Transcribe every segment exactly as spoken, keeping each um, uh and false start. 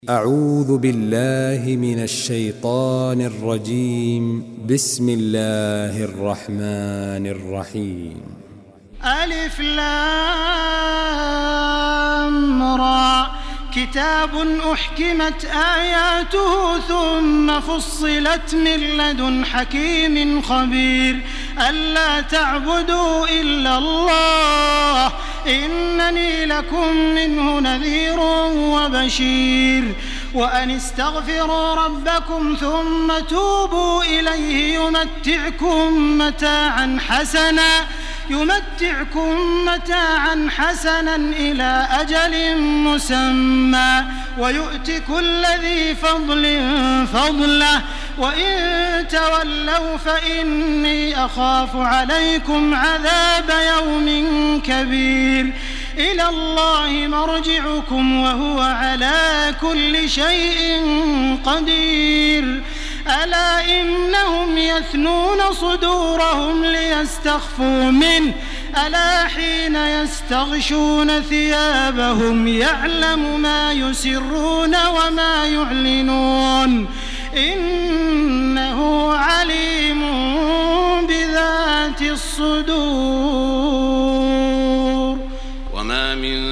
أعوذ بالله من الشيطان الرجيم. بسم الله الرحمن الرحيم. ألف لام را كتاب أحكمت آياته ثم فصلت من لدن حكيم خبير ألا تعبدوا إلا الله إنني لكم منه نذير وبشير وأن استغفروا ربكم ثم توبوا إليه يمتعكم متاعا حسنا يمتعكم متاعا حسنا إلى أجل مسمى ويؤت كل ذي فضل فضله وإن تولوا فإني أخاف عليكم عذاب يوم كبير إلى الله مرجعكم وهو على كل شيء قدير ألا إنهم يثنون صدورهم ليستخفوا منه ألا حين يستغشون ثيابهم يعلم ما يسرون وما يعلنون إنه عليم بذات الصدور. وما من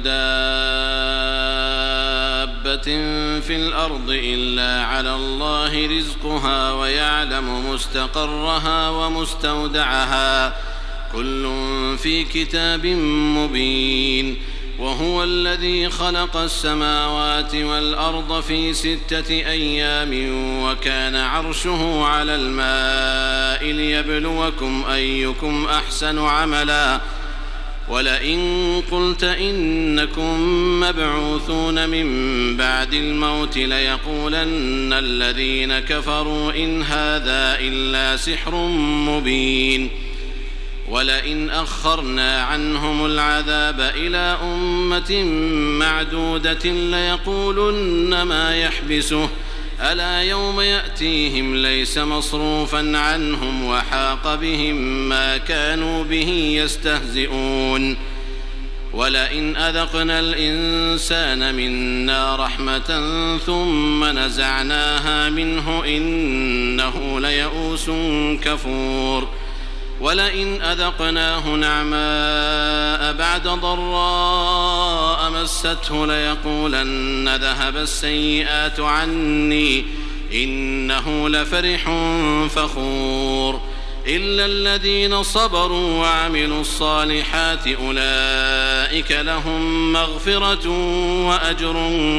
دابة في الأرض إلا على الله رزقها ويعلم مستقرها ومستودعها كل في كتاب مبين. وهو الذي خلق السماوات والأرض في ستة أيام وكان عرشه على الماء ليبلوكم أيكم أحسن عملا ولئن قلت إنكم مبعوثون من بعد الموت ليقولن الذين كفروا إن هذا إلا سحر مبين. ولئن أخرنا عنهم العذاب إلى أمة معدودة ليقولن ما يحبسه ألا يوم يأتيهم ليس مصروفا عنهم وحاق بهم ما كانوا به يستهزئون. ولئن أذقنا الإنسان منا رحمة ثم نزعناها منه إنه ليئوس كفور. ولئن أذقناه نعماء بعد ضراء مسته ليقولن ذهب السيئات عني إنه لفرح فخور. إلا الذين صبروا وعملوا الصالحات أولئك لهم مغفرة وأجر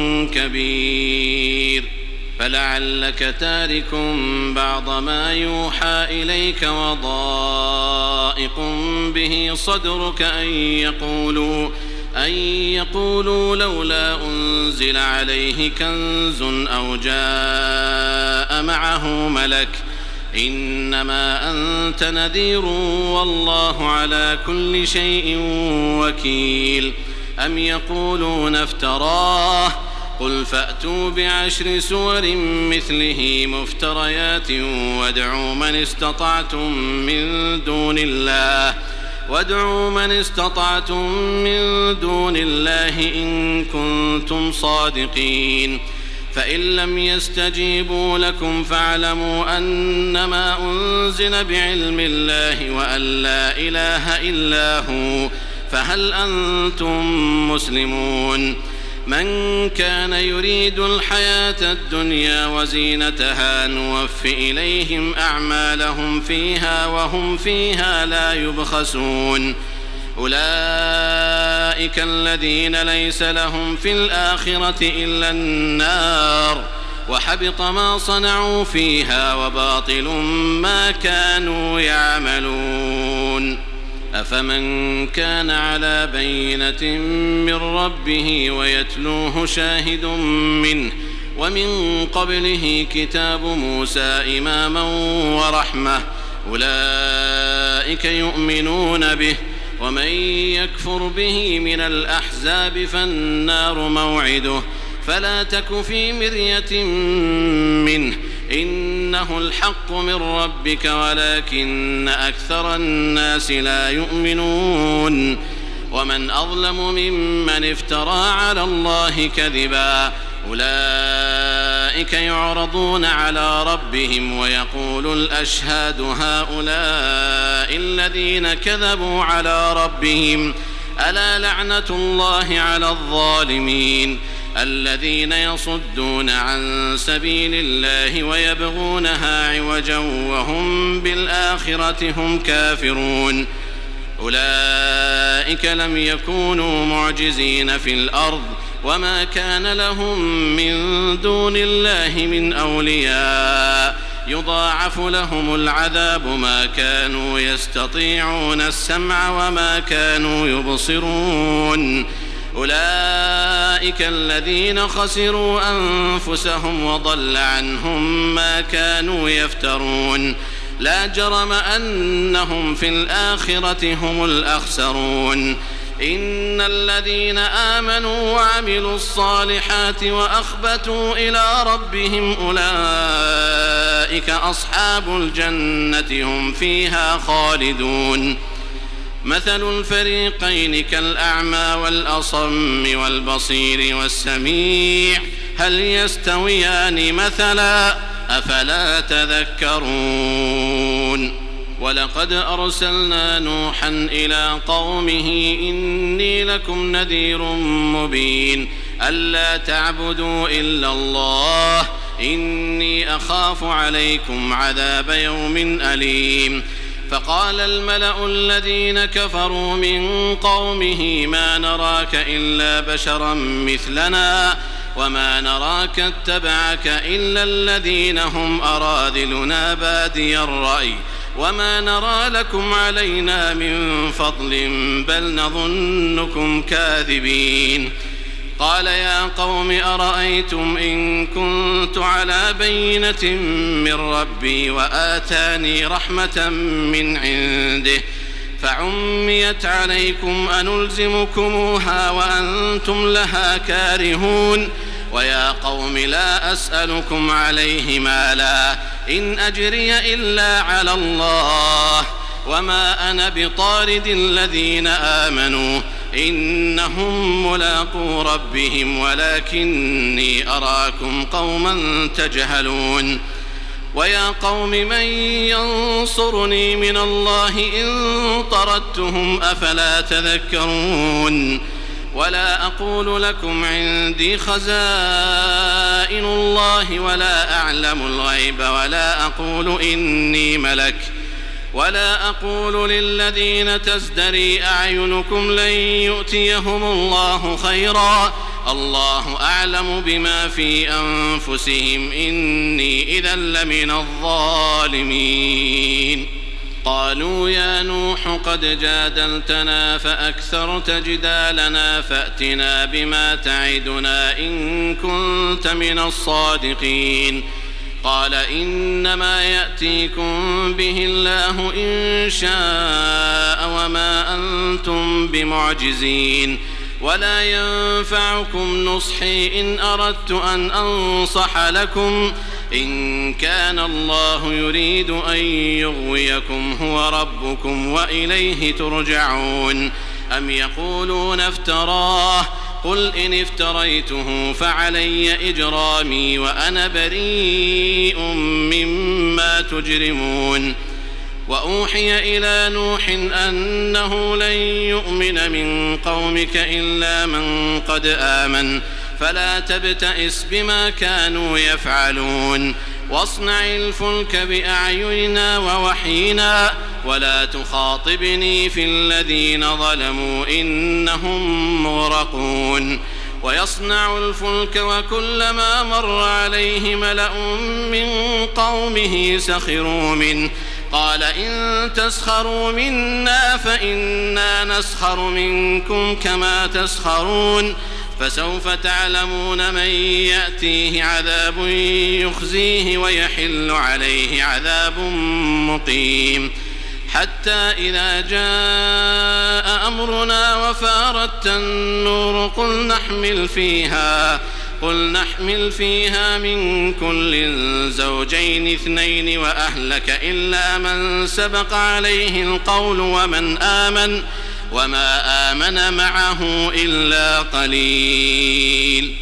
كبير. فلعلك تارك بعض ما يوحى إليك وضائق به صدرك أن يقولوا, أن يقولوا لولا أنزل عليه كنز أو جاء معه ملك إنما أنت نذير والله على كل شيء وكيل. أم يقولون افتراه قل فأتوا بعشر سور مثله مفتريات وادعوا من استطعتم من دون الله وادعوا من استطعتم من دون الله إن كنتم صادقين. فإن لم يستجيبوا لكم فاعلموا أنما أنزل بعلم الله وأن لا إله إلا هو فهل أنتم مسلمون. من كان يريد الحياة الدنيا وزينتها نوف إليهم أعمالهم فيها وهم فيها لا يبخسون. أولئك الذين ليس لهم في الآخرة إلا النار وحبط ما صنعوا فيها وباطل ما كانوا يعملون. أفمن كان على بينة من ربه ويتلوه شاهد منه ومن قبله كتاب موسى إماما ورحمة أولئك يؤمنون به. ومن يكفر به من الأحزاب فالنار موعده فلا تك في مرية منه إنه الحق من ربك ولكن أكثر الناس لا يؤمنون. ومن أظلم ممن افترى على الله كذبا أولئك يعرضون على ربهم ويقول الأشهاد هؤلاء الذين كذبوا على ربهم ألا لعنة الله على الظالمين الذين يصدون عن سبيل الله ويبغونها عوجا وهم بالآخرة هم كافرون أولئك لم يكونوا معجزين في الأرض وما كان لهم من دون الله من أولياء يضاعف لهم العذاب ما كانوا يستطيعون السمع وما كانوا يبصرون أولئك الذين خسروا أنفسهم وضل عنهم ما كانوا يفترون لا جرم أنهم في الآخرة هم الأخسرون إن الذين آمنوا وعملوا الصالحات وأخبتوا إلى ربهم أولئك أصحاب الجنة هم فيها خالدون مثل الفريقين كالأعمى والأصم والبصير والسميع هل يستويان مثلا أفلا تذكرون ولقد أرسلنا نوحا إلى قومه إني لكم نذير مبين ألا تعبدوا إلا الله إني أخاف عليكم عذاب يوم أليم فقال الملأ الذين كفروا من قومه ما نراك إلا بشرا مثلنا وما نراك اتبعك إلا الذين هم أراذلنا بادي الرأي وما نرى لكم علينا من فضل بل نظنكم كاذبين قال يا قوم أرأيتم إن كنت على بينة من ربي وآتاني رحمة من عنده فعميت عليكم أنلزمكموها وأنتم لها كارهون ويا قوم لا أسألكم عليه مالا إن أجري إلا على الله وما أنا بطارد الذين آمنوا إنهم ملاقو ربهم ولكني أراكم قوما تجهلون ويا قوم من ينصرني من الله إن طردتهم أفلا تذكرون ولا أقول لكم عندي خزائن الله ولا أعلم الغيب ولا أقول إني ملك ولا أقول للذين تزدري أعينكم لن يؤتيهم الله خيرا الله أعلم بما في أنفسهم إني إذا لمن الظالمين قالوا يا نوح قد جادلتنا فأكثرت جدالنا فأتنا بما تعدنا إن كنت من الصادقين قال إنما يأتيكم به الله إن شاء وما أنتم بمعجزين ولا ينفعكم نصحي إن أردت أن أنصح لكم إن كان الله يريد أن يغويكم هو ربكم وإليه ترجعون أم يقولون افتراه قل إن افتريته فعلي إجرامي وأنا بريء مما تجرمون وأوحي إلى نوح أنه لن يؤمن من قومك إلا من قد آمن فلا تبتئس بما كانوا يفعلون واصنع الفلك بأعيننا ووحينا ولا تخاطبني في الذين ظلموا إنهم مغرقون ويصنع الفلك وكلما مر عليه ملأ من قومه سخروا منه قال إن تسخروا منا فإنا نسخر منكم كما تسخرون فسوف تعلمون من يأتيه عذاب يخزيه ويحل عليه عذاب مقيم حتى إذا جاء أمرنا وفارت النور قل نحمل فيها قل نحمل فيها من كل زوجين اثنين وأهلك إلا من سبق عليه القول ومن آمن وما آمن معه إلا قليل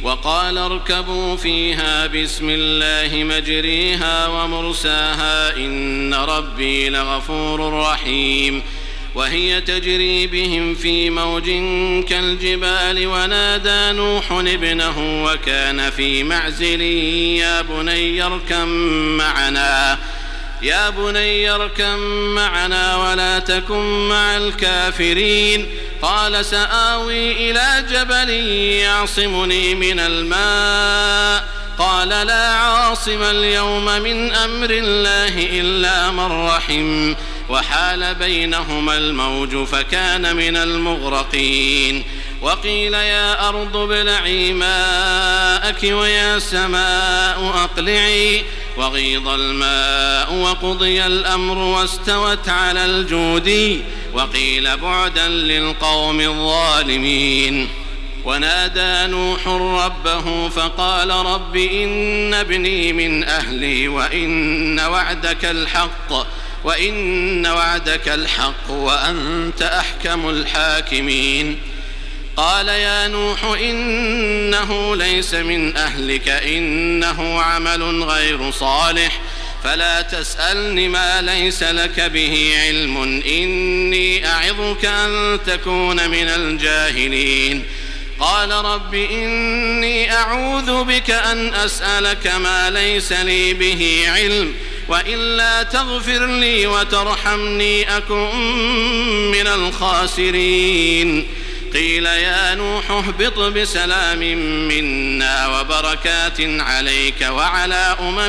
وقال اركبوا فيها بسم الله مجريها ومرساها إن ربي لغفور رحيم وهي تجري بهم في موج كالجبال ونادى نوح ابنه وكان في معزل يا بني اركب معنا يا بني اركب معنا ولا تكن مع الكافرين قال سآوي إلى جبل يعصمني من الماء قال لا عاصم اليوم من أمر الله إلا من رحم وحال بينهما الموج فكان من المغرقين وقيل يا أرض ابلعي ماءك ويا سماء أقلعي وغيض الماء وقضي الأمر واستوت على الجودي وقيل بعدا للقوم الظالمين ونادى نوح ربه فقال رب إن ابني من أهلي وإن وعدك الحق وإن وعدك الحق وأنت أحكم الحاكمين قال يا نوح إنه ليس من أهلك إنه عمل غير صالح فلا تسألني ما ليس لك به علم إني أعظك أن تكون من الجاهلين قال رب إني أعوذ بك أن أسألك ما ليس لي به علم وإلا تغفر لي وترحمني أكن من الخاسرين قيل يا نوح اهبط بسلام منا وبركات عليك وعلى أمم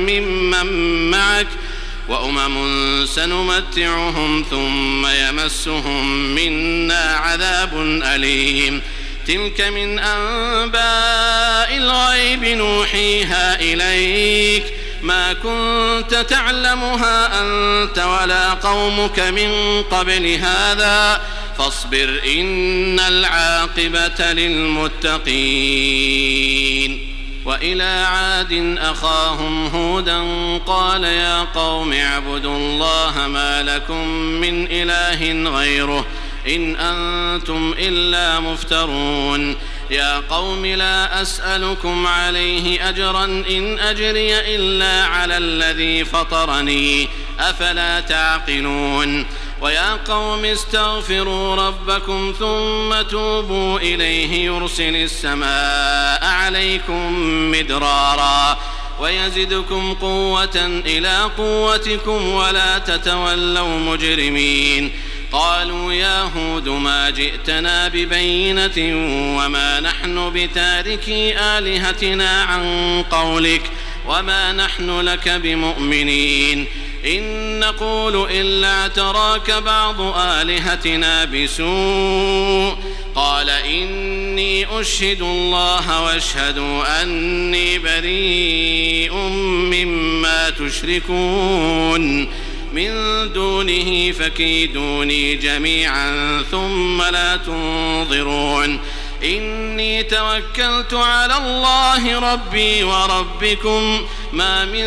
ممن معك وأمم سنمتعهم ثم يمسهم منا عذاب أليم تلك من أنباء الغيب نوحيها إليك ما كنت تعلمها أنت ولا قومك من قبل هذا فاصبر إن العاقبة للمتقين وإلى عاد أخاهم هودا قال يا قوم اعبدوا الله ما لكم من إله غيره إن أنتم إلا مفترون يا قوم لا أسألكم عليه أجرا إن أجري إلا على الذي فطرني أفلا تعقلون ويا قوم استغفروا ربكم ثم توبوا إليه يرسل السماء عليكم مدرارا ويزدكم قوة إلى قوتكم ولا تتولوا مجرمين قالوا يا هود ما جئتنا ببينة وما نحن بتاركي آلهتنا عن قولك وما نحن لك بمؤمنين إن نقول إلا اعتراك بعض آلهتنا بسوء قال إني أشهد الله واشهدوا أني بريء مما تشركون من دونه فكيدوني جميعا ثم لا تنظرون إني توكلت على الله ربي وربكم ما من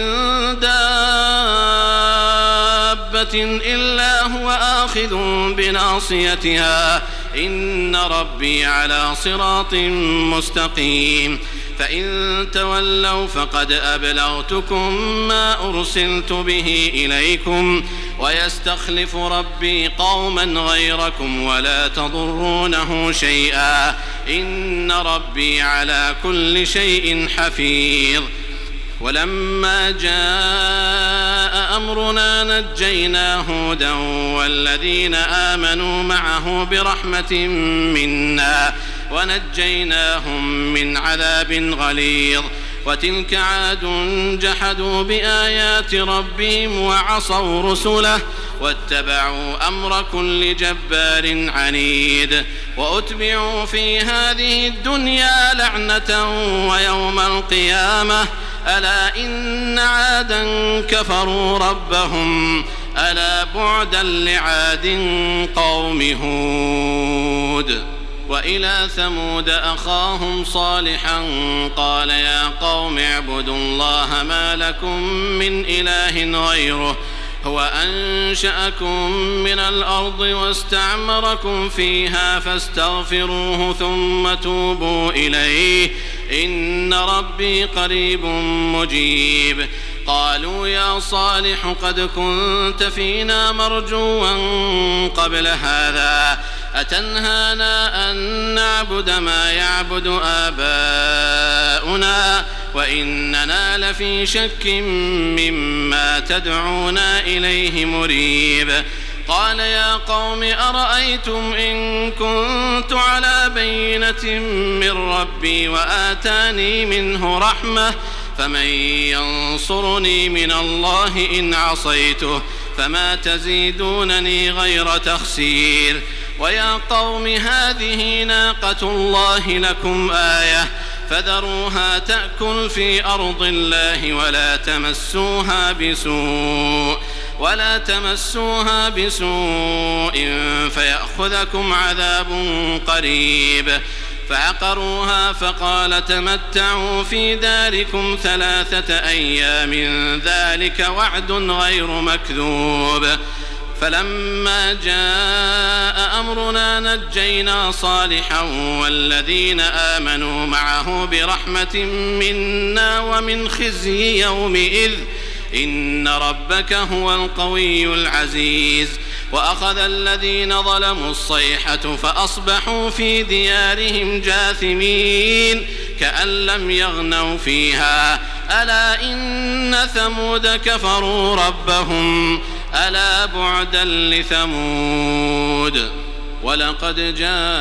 دابة إلا هو آخذ بناصيتها إن ربي على صراط مستقيم فإن تولوا فقد أبلغتكم ما أرسلت به إليكم ويستخلف ربي قوما غيركم ولا تضرونه شيئا إن ربي على كل شيء حفيظ ولما جاء أمرنا نجينا هودا والذين آمنوا معه برحمة منا ونجيناهم من عذاب غليظ وتلك عاد جحدوا بآيات ربهم وعصوا رسله واتبعوا أمر كل جبار عنيد وأتبعوا في هذه الدنيا لعنة ويوم القيامة ألا إن عادا كفروا ربهم ألا بعدا لعاد قوم هود وإلى ثمود أخاهم صالحا قال يا قوم اعبدوا الله ما لكم من إله غيره هو أنشأكم من الأرض واستعمركم فيها فاستغفروه ثم توبوا إليه إن ربي قريب مجيب. قالوا يا صالح قد كنت فينا مرجوا قبل هذا أتنهانا أن نعبد ما يعبد آباؤنا وإننا لفي شك مما تدعونا إليه مريب. قال يا قوم أرأيتم إن كنت على بينة من ربي وآتاني منه رحمة فمن ينصرني من الله إن عصيته فما تزيدونني غير تخسير. ويا قوم هذه ناقة الله لكم آية فذروها تأكل في أرض الله ولا تمسوها بسوء ولا تمسوها بسوء فيأخذكم عذاب قريب. فعقروها فقال تمتعوا في داركم ثلاثة أيام ذلك وعد غير مكذوب. فلما جاء أمرنا نجينا صالحا والذين آمنوا معه برحمة منا ومن خزي يومئذ إن ربك هو القوي العزيز. وأخذ الذين ظلموا الصيحة فأصبحوا في ديارهم جاثمين كأن لم يغنوا فيها ألا إن ثمود كفروا ربهم ألا بعدا لثمود. ولقد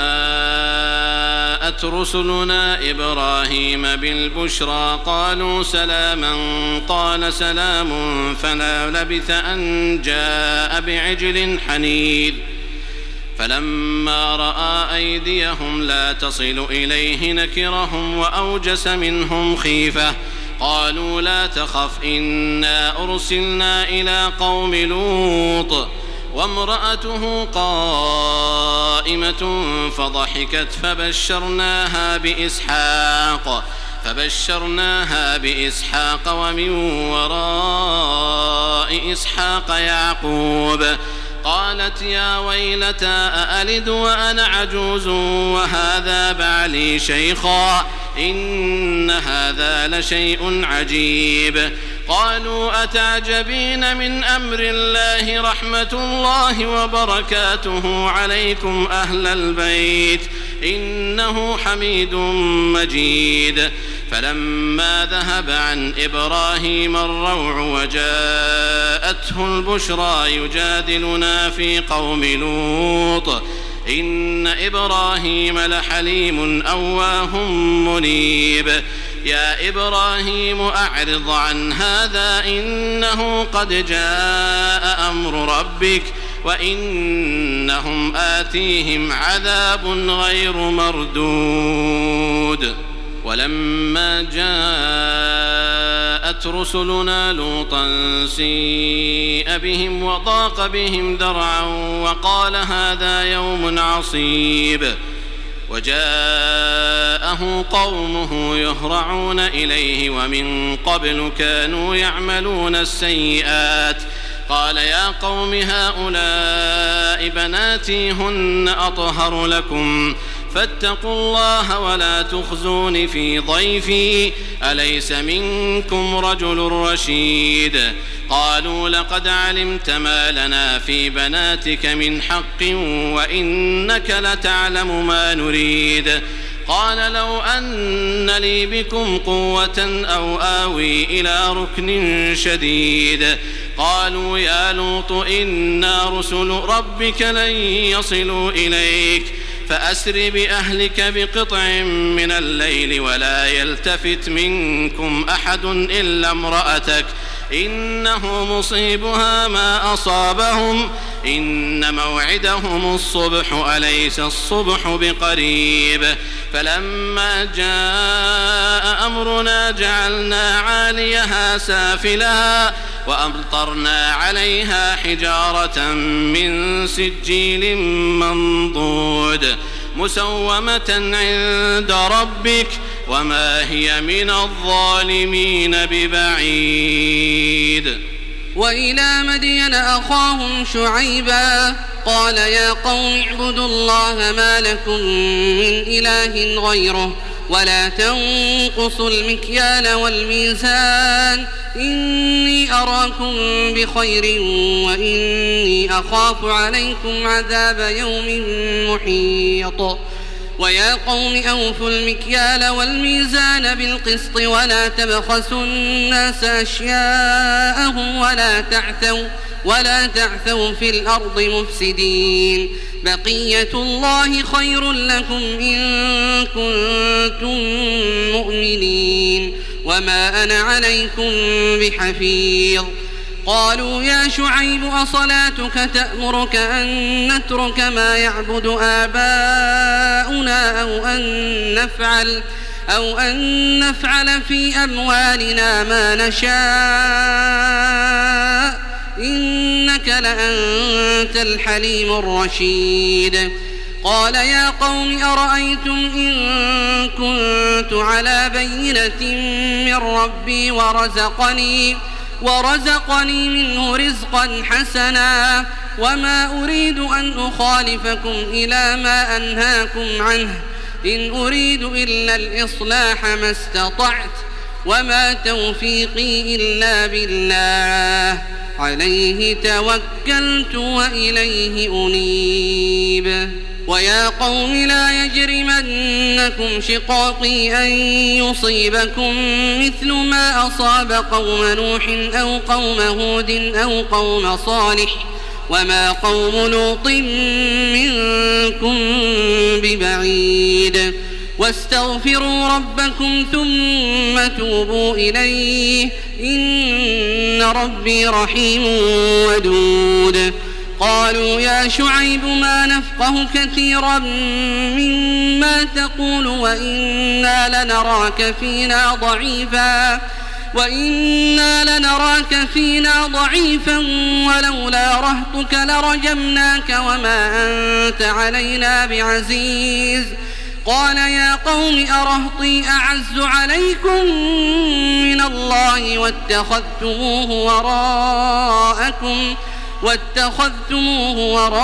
جاءت رسلنا إبراهيم بالبشرى قالوا سلاما قال سلام فلا لبث أن جاء بعجل حنيذ. فلما رأى أيديهم لا تصل إليه نكرهم وأوجس منهم خيفة قالوا لا تخف إنا أرسلنا إلى قوم لوط وامرأته قائمة فضحكت فبشرناها بإسحاق فبشرناها بإسحاق ومن وراء إسحاق يعقوب. قالت يا ويلتى أألد وأنا عجوز وهذا بعلي شيخا إن هذا لشيء عجيب. قالوا أتعجبين من أمر الله رحمة الله وبركاته عليكم أهل البيت إنه حميد مجيد. فلما ذهب عن إبراهيم الروع وجاءته البشرى يجادلنا في قوم لوط إن إبراهيم لحليم أواه منيب. يا إبراهيم أعرض عن هذا إنه قد جاء أمر ربك وإنهم آتيهم عذاب غير مردود. ولما جاءت رسلنا لوطا سيء بهم وضاق بهم ذرعا وقال هذا يوم عصيب. وجاءه قومه يهرعون إليه ومن قبل كانوا يعملون السيئات قال يا قوم هؤلاء بناتي هن أطهر لكم فاتقوا الله ولا تخزون في ضيفي أليس منكم رجل رشيد. قالوا لقد علمت ما لنا في بناتك من حق وإنك لتعلم ما نريد. قال لو أن لي بكم قوة أو آوي إلى ركن شديد. قالوا يا لوط إنا رسل ربك لن يصلوا إليك فأسر بأهلك بقطع من الليل ولا يلتفت منكم أحد إلا امرأتك إنه مصيبها ما أصابهم إن موعدهم الصبح أليس الصبح بقريب. فلما جاء أمرنا جعلنا عاليها سافلها وأمطرنا عليها حجارة من سجيل منضود مسومة عند ربك وما هي من الظالمين ببعيد. وإلى مدين أخاهم شعيبا قال يا قوم اعبدوا الله ما لكم من إله غيره ولا تنقصوا المكيال والميزان إني أراكم بخير وإني أخاف عليكم عذاب يوم محيط ويا قوم أوفوا المكيال والميزان بالقسط ولا تبخسوا الناس أشياءهم ولا تعثوا ولا تعثوا في الأرض مفسدين بقية الله خير لكم إن كنتم مؤمنين وما أنا عليكم بحفيظ قالوا يا شعيب أصلاتك تأمرك أن نترك ما يعبد آباؤنا أو أن نفعل أو أن نفعل في أموالنا ما نشاء إنك لأنت الحليم الرشيد قال يا قوم أرأيتم إن كنت على بينة من ربي ورزقني ورزقني منه رزقا حسنا وما أريد أن أخالفكم إلى ما أنهاكم عنه إن أريد إلا الإصلاح ما استطعت وما توفيقي إلا بالله عليه توكلت وإليه أنيب ويا قوم لا يجرمنكم شقاقي أن يصيبكم مثل ما أصاب قوم نوح أو قوم هود أو قوم صالح وما قوم لوط منكم ببعيد واستغفروا ربكم ثم توبوا إليه إن ربي رحيم ودود قالوا يا شعيب ما نفقه كثيرا مما تقول وإنا لنراك فينا ضعيفا وإنا لنراك فينا ضعيفا ولولا رهطك لرجمناك وما أنت علينا بعزيز قال يا قوم أرهطي أعز عليكم من الله واتخذتموه وراءكم واتخذتموه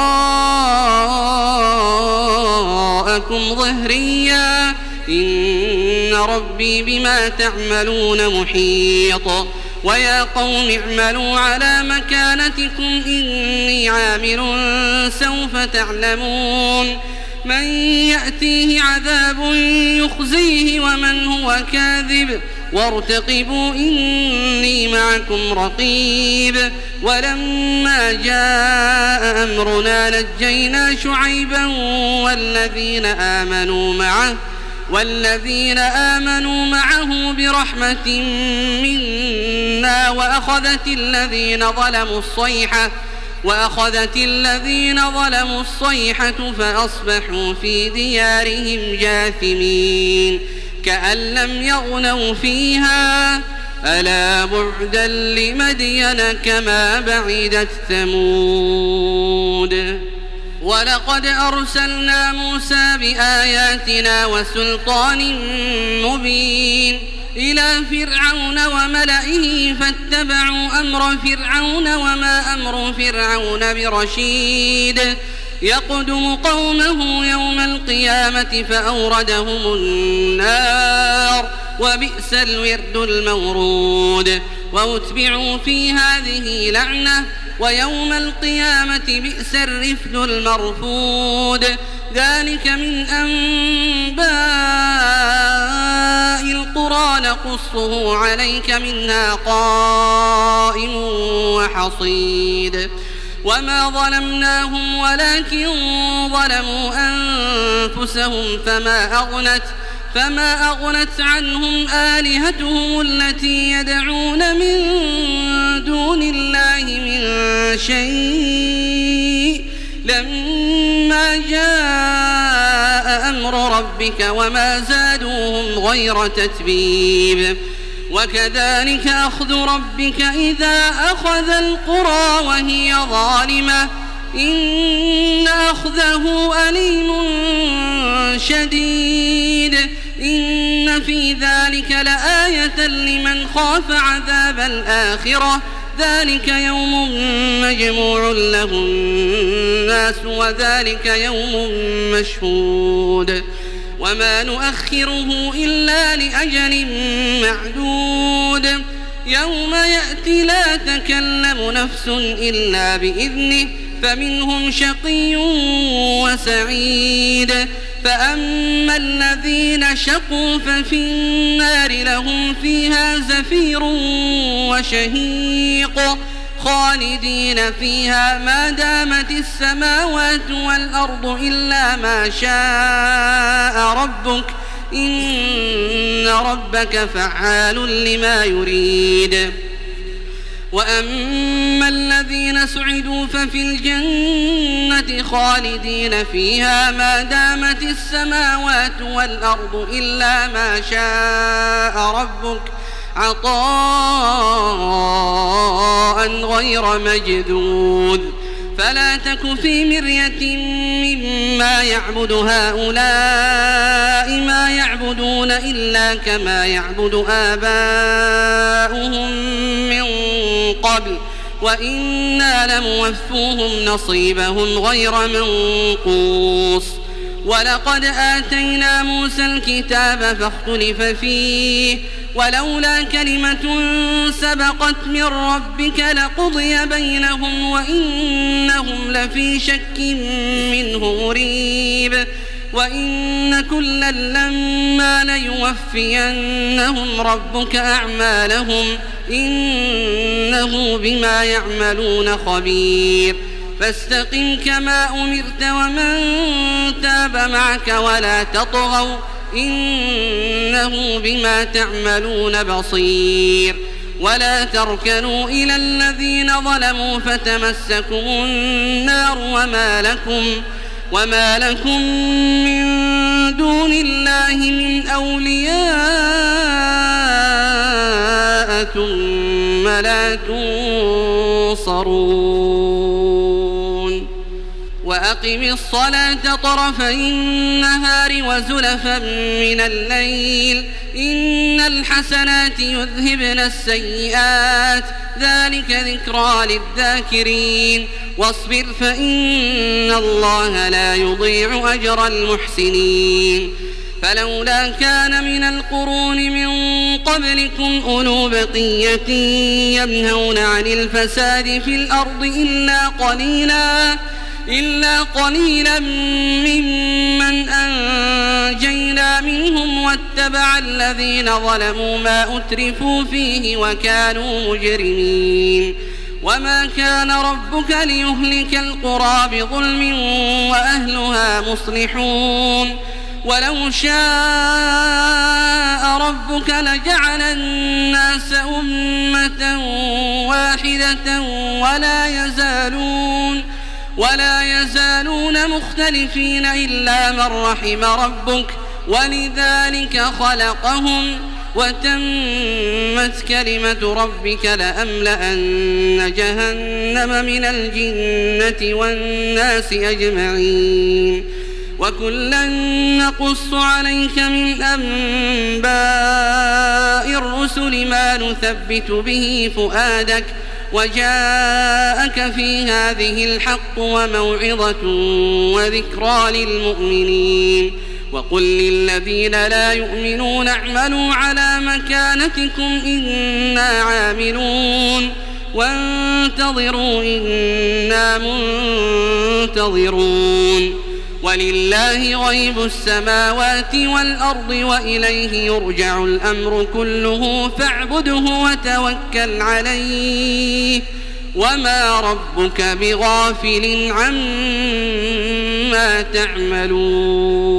وراءكم ظهريا إن ربي بما تعملون محيط ويا قوم اعملوا على مكانتكم إني عامل سوف تعلمون من يأتيه عذاب يخزيه ومن هو كاذب وارتقبوا إني معكم رقيب ولما جاء أمرنا نجينا شعيبا والذين آمنوا معه والذين آمنوا معه برحمة منا وأخذت الذين ظلموا الصيحة وأخذت الذين ظلموا الصيحة فأصبحوا في ديارهم جاثمين كأن لم يغنوا فيها ألا بعدا لمدين كما بعدت ثمود ولقد أرسلنا موسى بآياتنا وسلطان مبين إلى فرعون وملئه فاتبعوا أمر فرعون وما أمر فرعون برشيد يقدم قومه يوم القيامة فأوردهم النار وبئس الورد المورود وأتبعوا في هذه لعنة ويوم القيامة بئس الرفد المرفود ذلك من أنباء القرى نقصه عليك منها قائم وحصيد وما ظلمناهم ولكن ظلموا أنفسهم فما أغنت فما أغنت عنهم آلهتهم التي يدعون من دون الله من شيء لما جاء أمر ربك وما زادوهم غير تتبيب وكذلك أخذ ربك إذا أخذ القرى وهي ظالمة إن أخذه أليم شديد إن في ذلك لآية لمن خاف عذاب الآخرة ذلك يوم مجموع له الناس وذلك يوم مشهود وما نؤخره إلا لأجل معدود يوم يأتي لا تكلم نفس إلا بإذنه فمنهم شقي وسعيد فأما الذين شقوا ففي النار لهم فيها زفير وشهيق خالدين فيها ما دامت السماوات والأرض إلا ما شاء ربك إن ربك فعال لما يريد وأما الذين سعدوا ففي الجنة خالدين فيها ما دامت السماوات والأرض إلا ما شاء ربك عطاء غير مجدود فلا تك في مرية مما يعبد هؤلاء ما يعبدون إلا كما يعبد آباؤهم من قبل وإنا لموفوهم نصيبهم غير منقوص ولقد آتينا موسى الكتاب فاختلف فيه ولولا كلمة سبقت من ربك لقضي بينهم وإنهم لفي شك منه مريب وإن كلا لما ليوفينهم ربك أعمالهم إنه بما يعملون خبير فاستقم كما أمرت ومن تاب معك ولا تطغوا إنه بما تعملون بصير ولا تركنوا إلى الذين ظلموا فتمسكم النار وما لكم وما لكم من دون الله من أولياء ثم لا تنصرون وأقم الصلاة طرفي النهار وزلفا من الليل إن الحسنات يذهبن السيئات ذلك ذكرى للذاكرين واصبر فإن الله لا يضيع أجر المحسنين فلولا كان من القرون من قبلكم أولو بقية ينهون عن الفساد في الأرض إلا قليلا إلا قليلا ممن أنجينا منهم واتبع الذين ظلموا ما أترفوا فيه وكانوا مجرمين وما كان ربك ليهلك القرى بظلم وأهلها مصلحون ولو شاء ربك لجعل الناس أمة واحدة ولا يزالون ولا يزالون مختلفين إلا من رحم ربك ولذلك خلقهم وتمت كلمة ربك لأملأن جهنم من الجنة والناس أجمعين وكلا نقص عليك من أنباء الرسل ما نثبت به فؤادك وجاءك في هذه الحق وموعظة وذكرى للمؤمنين وقل للذين لا يؤمنون اعملوا على مكانتكم إنا عاملون وانتظروا إنا منتظرون ولله غيب السماوات والأرض وإليه يرجع الأمر كله فاعبده وتوكل عليه وما ربك بغافل عما تعملون